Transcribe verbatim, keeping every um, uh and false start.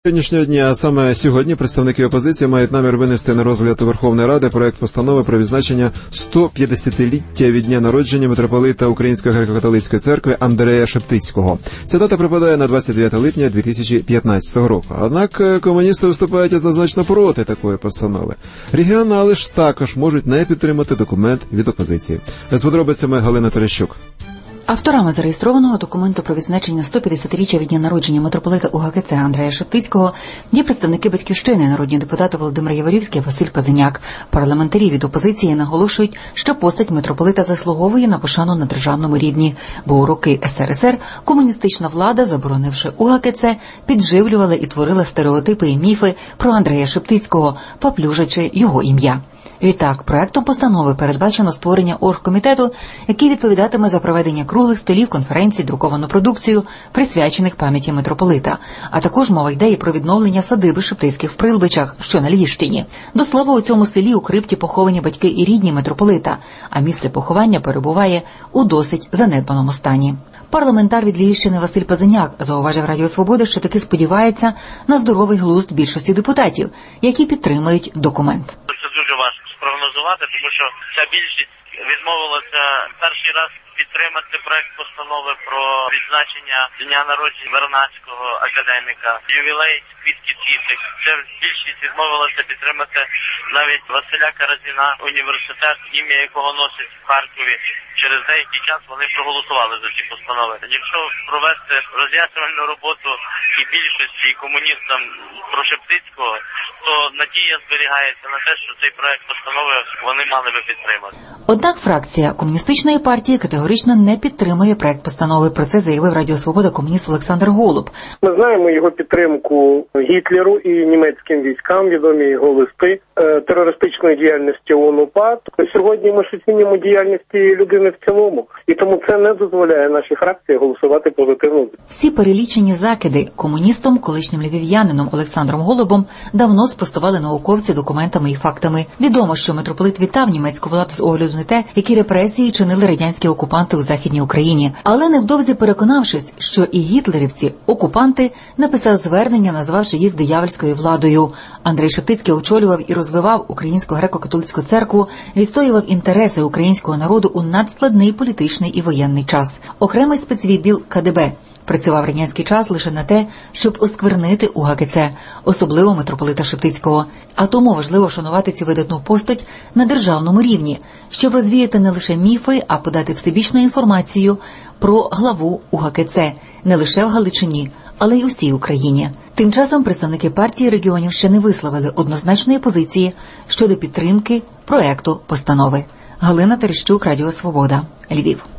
Сьогоднішнього дня, а саме сьогодні, представники опозиції мають намір винести на розгляд Верховної Ради проект постанови про відзначення сто п'ятдесятиліття від дня народження митрополита Української греко-католицької церкви Андрея Шептицького. Ця дата припадає на двадцять дев'яте липня дві тисячі п'ятнадцятого року. Однак комуністи виступають однозначно проти такої постанови. Регіонали ж також можуть не підтримати документ від опозиції. З подробицями Галина Терещук. Авторами зареєстрованого документу про відзначення сто п'ятдесятиріччя від дня народження митрополита УГКЦ Андрея Шептицького є представники «Батьківщини», народні депутати Володимир Яворівський, Василь Пазиняк. Парламентарі від опозиції наголошують, що постать митрополита заслуговує на пошану на державному рівні, бо у роки ес ер ес ер комуністична влада, заборонивши УГКЦ, підживлювала і творила стереотипи і міфи про Андрея Шептицького, поплюжачи його ім'я. Відтак, проектом постанови передбачено створення оргкомітету, який відповідатиме за проведення круглих столів, конференцій, друковану продукцію, присвячених пам'яті митрополита. А також мова йде і про відновлення садиби Шептицьких в Прилбичах, що на Львівщині. До слова, у цьому селі у крипті поховані батьки і рідні митрополита, а місце поховання перебуває у досить занедбаному стані. Парламентар від Львівщини Василь Пазиняк зауважив Радіо Свобода, що таки сподівається на здоровий глузд більшості депутатів, які підтримують документ. Прогнозувати, тому що ця більшість відмовилася перший раз підтримати проект постанови про відзначення дня народження Вернадського академіка, ювілей Квітки Цісик. Це більшість відмовилася підтримати навіть Василя Каразіна, університет, ім'я якого носить в Харкові. Через деякий час вони проголосували за ці постанови. Якщо провести роз'яснювальну роботу і більшості, і комуністам про Шептицького, то надія зберігається на те, що цей проект постанови вони мали би підтримати. Однак фракція комуністичної партії категорично не підтримує проект постанови. Про це заявив Радіо Свобода комуніст Олександр Голуб. Ми знаємо його підтримку Гітлеру і німецьким військам, відомі його листи терористичної діяльності ООН-УПА. Сьогодні ми ж оцінюємо діяльність людини в цілому, і тому це не дозволяє нашій фракції голосувати позитивно. Всі перелічені закиди комуністом, колишнім львів'янином Олександром Голубом, давно спростували науковці документами і фактами. Відомо, що митрополит вітав німецьку владу з огляду на те, які репресії чинили радянські окупанти у Західній Україні. Але невдовзі переконавшись, що і гітлерівці, окупанти, написав звернення, назвавши їх диявольською владою. Андрей Шептицький очолював і розвивав Українську греко-католицьку церкву, відстоював інтереси українського народу у надскладний політичний і воєнний час. Окремий спецвідділ ка де бе працював радянський час лише на те, щоб осквернити УГКЦ, особливо митрополита Шептицького. А тому важливо вшанувати цю видатну постать на державному рівні, щоб розвіяти не лише міфи, а подати всебічну інформацію про главу УГКЦ не лише в Галичині, але й усій Україні. Тим часом представники партії регіонів ще не висловили однозначної позиції щодо підтримки проекту постанови. Галина Терещук, Радіо Свобода, Львів.